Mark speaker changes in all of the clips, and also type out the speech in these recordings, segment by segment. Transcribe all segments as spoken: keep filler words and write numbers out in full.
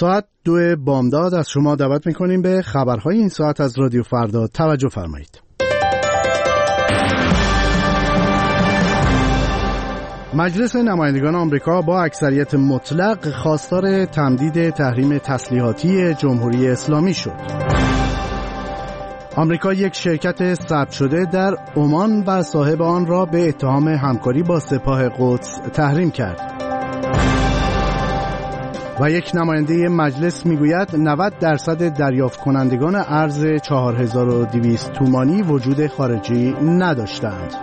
Speaker 1: ساعت دو بامداد از شما دعوت میکنیم به خبرهای این ساعت از رادیو فردا. توجه فرمایید. مجلس نمایندگان آمریکا با اکثریت مطلق خواستار تمدید تحریم تسلیحاتی جمهوری اسلامی شد. آمریکا یک شرکت ثبت شده در عمان و صاحب آن را به اتهام همکاری با سپاه قدس تحریم کرد. و یک نماینده مجلس میگوید نود درصد دریافت کنندگان ارز چهار هزار و دویست تومانی وجود خارجی نداشتند.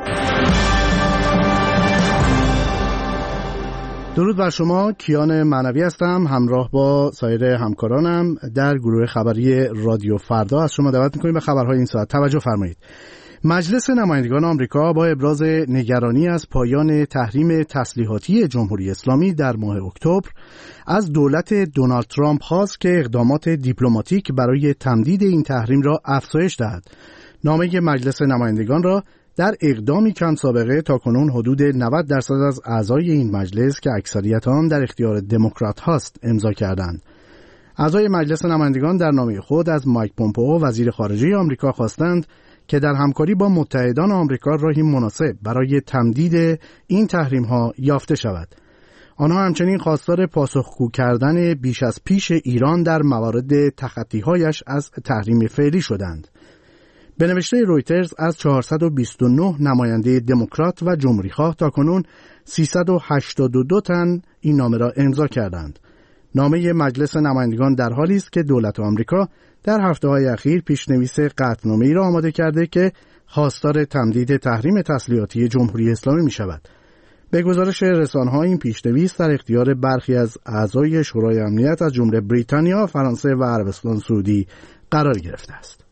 Speaker 1: درود بر شما، کیان معنوی هستم، همراه با سایر همکارانم در گروه خبری رادیو فردا از شما دعوت می‌کنیم به خبرهای این ساعت. توجه فرمایید. مجلس نمایندگان آمریکا با ابراز نگرانی از پایان تحریم تسلیحاتی جمهوری اسلامی در ماه اکتبر از دولت دونالد ترامپ خواست که اقدامات دیپلماتیک برای تمدید این تحریم را افزایش دهد. نامه مجلس نمایندگان را در اقدامی کم سابقه تاکنون حدود نود درصد از اعضای این مجلس که اکثریت آن در اختیار دموکرات هاست امضا کردند. اعضای مجلس نمایندگان در نامه خود از مایک پومپئو وزیر خارجه آمریکا خواستند که در همکاری با متحدان آمریکا راهی مناسب برای تمدید این تحریم‌ها یافته شود. آنها همچنین خواستار پاسخگو کردن بیش از پیش ایران در موارد تخطی‌هایش از تحریم فعلی شدند. به نوشته رویترز از چهارصد و بیست و نه نماینده دموکرات و جمهوری‌خواه تاکنون سیصد و هشتاد و دو تن این نامه را امضا کردند. نامه مجلس نمایندگان در حالی است که دولت آمریکا در هفته‌های اخیر پیشنویس قطعنامه‌ای را آماده کرده که خواستار تمدید تحریم تسلیحاتی جمهوری اسلامی می شود. به گزارش رسانه‌ها این پیشنویس در اختیار برخی از اعضای شورای امنیت از جمله بریتانیا، فرانسه و عربستان سعودی قرار گرفته است.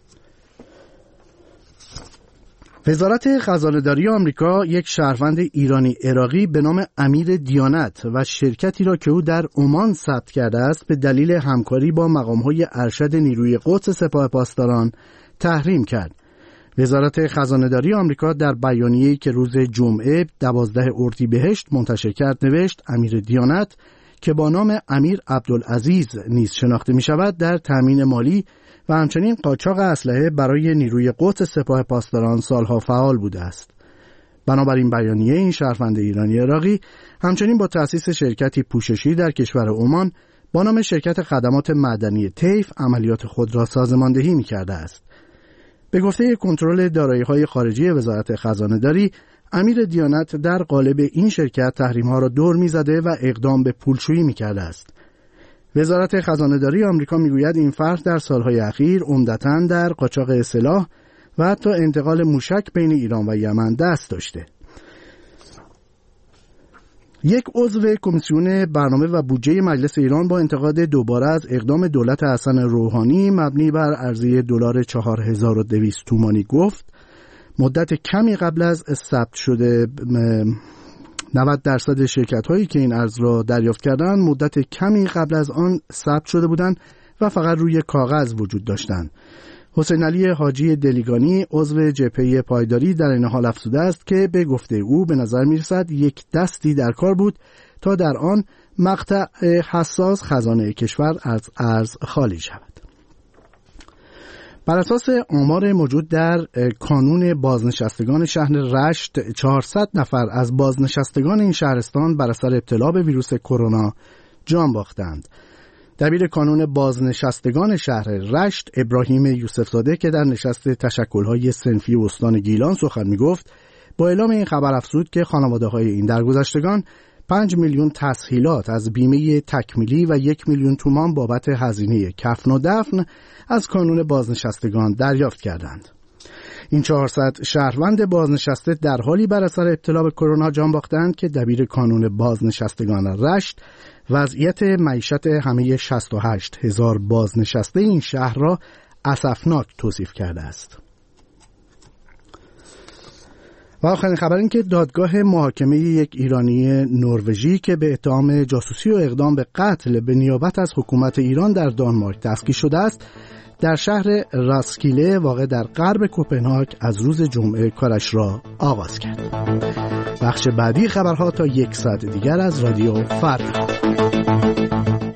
Speaker 1: وزارت خزانه‌داری آمریکا یک شهروند ایرانی عراقی به نام امیر دیانت و شرکتی را که او در عمان ثبت کرده است به دلیل همکاری با مقام‌های ارشد نیروی قدس سپاه پاسداران تحریم کرد. وزارت خزانه‌داری آمریکا در بیانیه‌ای که روز جمعه دوازده اردیبهشت منتشر کرد نوشت امیر دیانت که با نام امیر عبدالعزیز نیز شناخته می‌شود در تامین مالی و همچنین قاچاق اسلحه برای نیروی قدس سپاه پاسداران سالها فعال بوده است. بنابراین بیانیه این شهروند ایرانی عراقی همچنین با تأسیس شرکتی پوششی در کشور عمان با نام شرکت خدمات معدنی طیف عملیات خود را سازماندهی می‌کرده است. به گفته کنترل دارایی‌های خارجی وزارت خزانه‌داری، امیر دیانت در قالب این شرکت تحریم‌ها را دور می‌زده و اقدام به پولشویی می‌کرده است. وزارت خزانه‌داری آمریکا میگوید این فرد در سالهای اخیر عمدتاً در قاچاق سلاح و حتی انتقال موشک بین ایران و یمن دست داشته. یک عضو کمیسیون برنامه و بودجه مجلس ایران با انتقاد دوباره از اقدام دولت حسن روحانی مبنی بر ارزی دلار چهار هزار و دویست تومانی گفت مدت کمی قبل از ثبت شده نود درصد شرکت هایی که این ارز را دریافت کردند مدت کمی قبل از آن ثبت شده بودند و فقط روی کاغذ وجود داشتند. حسین علی حاجی دلیگانی عضو جبهه پایداری در این حال افزوده است که به گفته او به نظر می‌رسد یک دستی در کار بود تا در آن مقطع حساس خزانه کشور از ارز خالی شود. بر اساس آمار موجود در کانون بازنشستگان شهر رشت چهارصد نفر از بازنشستگان این شهرستان بر اثر ابتلا به ویروس کرونا جان باختند. دبیر کانون بازنشستگان شهر رشت ابراهیم یوسفزاده که در نشست تشکل‌های صنفی استان گیلان سخن می‌گفت با اعلام این خبر افزود که خانواده‌های این درگذشتگان پنج میلیون تسهیلات از بیمه تکمیلی و یک میلیون تومان بابت هزینه کفن و دفن از کانون بازنشستگان دریافت کردند. این چهارصد شهروند بازنشسته در حالی بر اثر ابتلا به کرونا جان باختند که دبیر کانون بازنشستگان رشت وضعیت معیشت همه شصت و هشت هزار بازنشسته این شهر را اسفناک توصیف کرده است. و آخرین خبر این که دادگاه محاکمه یک ایرانی نروژی که به اتهام جاسوسی و اقدام به قتل به نیابت از حکومت ایران در دانمارک دستگیر شده است در شهر راسکیله واقع در غرب کوپنهاگ از روز جمعه کارش را آغاز کرد. بخش بعدی خبرها تا یک ساعت دیگر از رادیو فردا.